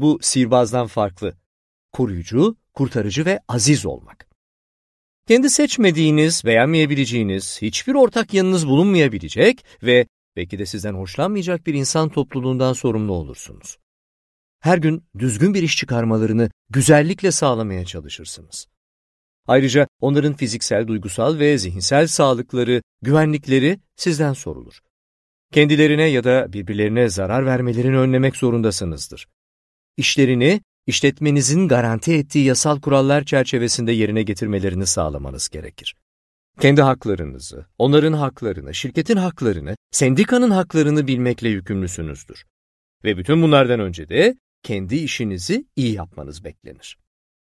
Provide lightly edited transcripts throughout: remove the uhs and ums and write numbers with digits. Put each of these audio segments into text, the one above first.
bu sihirbazdan farklı. Koruyucu, kurtarıcı ve aziz olmak. Kendi seçmediğiniz, beğenmeyebileceğiniz, hiçbir ortak yanınız bulunmayabilecek ve belki de sizden hoşlanmayacak bir insan topluluğundan sorumlu olursunuz. Her gün düzgün bir iş çıkarmalarını güzellikle sağlamaya çalışırsınız. Ayrıca onların fiziksel, duygusal ve zihinsel sağlıkları, güvenlikleri sizden sorulur. Kendilerine ya da birbirlerine zarar vermelerini önlemek zorundasınızdır. İşlerini, işletmenizin garanti ettiği yasal kurallar çerçevesinde yerine getirmelerini sağlamanız gerekir. Kendi haklarınızı, onların haklarını, şirketin haklarını, sendikanın haklarını bilmekle yükümlüsünüzdür. Ve bütün bunlardan önce de kendi işinizi iyi yapmanız beklenir.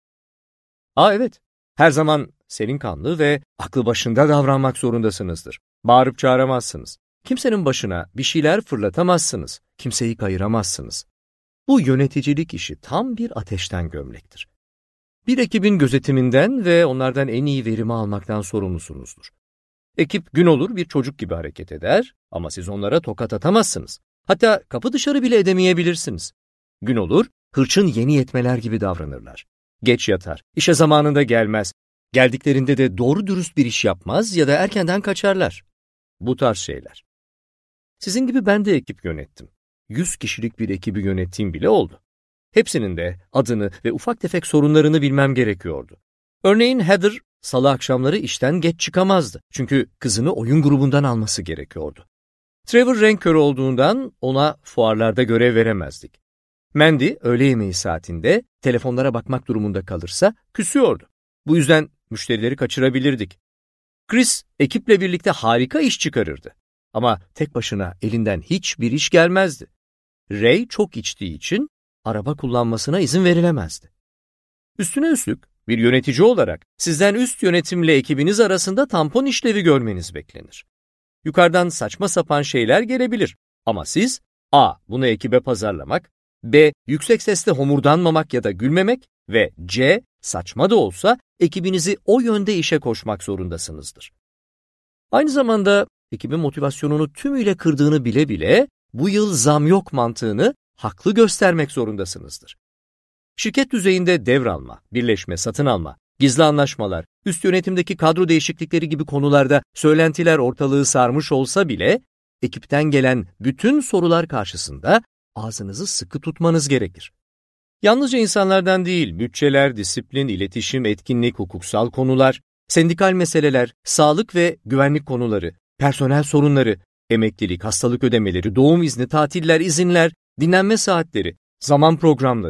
Evet, her zaman serin kanlı ve aklı başında davranmak zorundasınızdır. Bağırıp çağıramazsınız. Kimsenin başına bir şeyler fırlatamazsınız. Kimseyi kayıramazsınız. Bu yöneticilik işi tam bir ateşten gömlektir. Bir ekibin gözetiminden ve onlardan en iyi verimi almaktan sorumlusunuzdur. Ekip gün olur bir çocuk gibi hareket eder ama siz onlara tokat atamazsınız. Hatta kapı dışarı bile edemeyebilirsiniz. Gün olur hırçın yeni yetmeler gibi davranırlar. Geç yatar, işe zamanında gelmez. Geldiklerinde de doğru dürüst bir iş yapmaz ya da erkenden kaçarlar. Bu tarz şeyler. Sizin gibi ben de ekip yönettim. 100 kişilik bir ekibi yönettiğim bile oldu. Hepsinin de adını ve ufak tefek sorunlarını bilmem gerekiyordu. Örneğin Heather, salı akşamları işten geç çıkamazdı. Çünkü kızını oyun grubundan alması gerekiyordu. Trevor renk körü olduğundan ona fuarlarda görev veremezdik. Mandy, öğle yemeği saatinde telefonlara bakmak durumunda kalırsa küsüyordu. Bu yüzden müşterileri kaçırabilirdik. Chris, ekiple birlikte harika iş çıkarırdı. Ama tek başına elinden hiçbir iş gelmezdi. Ray çok içtiği için araba kullanmasına izin verilemezdi. Üstüne üstlük bir yönetici olarak sizden üst yönetimle ekibiniz arasında tampon işlevi görmeniz beklenir. Yukarıdan saçma sapan şeyler gelebilir ama siz A. Bunu ekibe pazarlamak, B. Yüksek sesle homurdanmamak ya da gülmemek ve C. Saçma da olsa ekibinizi o yönde işe koşmak zorundasınızdır. Aynı zamanda ekibin motivasyonunu tümüyle kırdığını bile bile bu yıl zam yok mantığını haklı göstermek zorundasınızdır. Şirket düzeyinde devralma, birleşme, satın alma, gizli anlaşmalar, üst yönetimdeki kadro değişiklikleri gibi konularda söylentiler ortalığı sarmış olsa bile ekipten gelen bütün sorular karşısında ağzınızı sıkı tutmanız gerekir. Yalnızca insanlardan değil, bütçeler, disiplin, iletişim, etkinlik, hukuksal konular, sendikal meseleler, sağlık ve güvenlik konuları, personel sorunları, emeklilik, hastalık ödemeleri, doğum izni, tatiller, izinler, dinlenme saatleri, zaman programları,